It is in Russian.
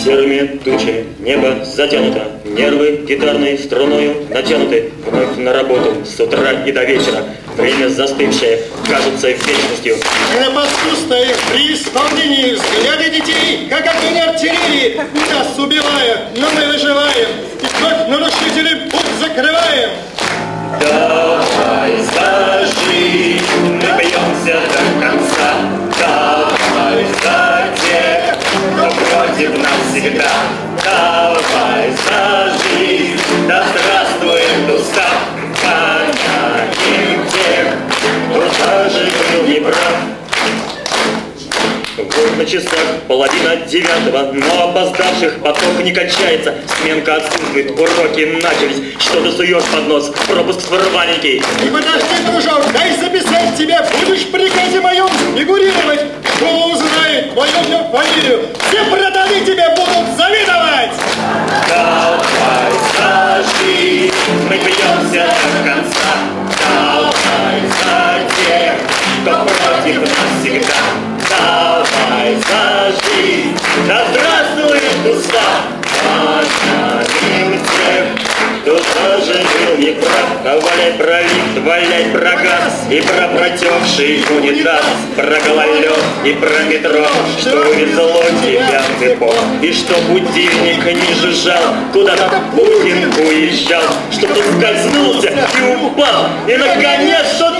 Серыми тучами небо затянуто, нервы гитарной струною натянуты. Вновь на работу с утра и до вечера. Время застывшее кажется вечностью. На посту стоим при исполнении взгляды детей, как огонь артиллерии, нас убивая, но мы выживаем, и вновь нарушителей путь закрываем. Давай за жизнь, мы бьемся до конца. Давай за тех, кто против нас всегда. Давай за жизнь, да здравствует устав. Гоним тех, кто даже был неправ. Вот на часах 8:30, но опоздавших поток не кончается. Сменка отсутствует, уроки начались. Что ты суешь под нос? Пропуск сворваненький. И подожди, дружок, дай записать тебя. Будешь в приказе моем фигурировать. Кто узнает твою фамилию, все братаны тебе будут завидовать. Давай за жизнь, мы бьемся до конца. Давай за тех, кто против нас всегда. Давай за жизнь, да здравствует устав. Погоним тех, кто тоже был неправ. Валяй про лифт, валяй про газ и про протекший унитаз, про гололед и про метро, что увезло тебя в депо. И что будильник не жужжал, куда-то Путин уезжал, что ты скользнулся и упал, и наконец что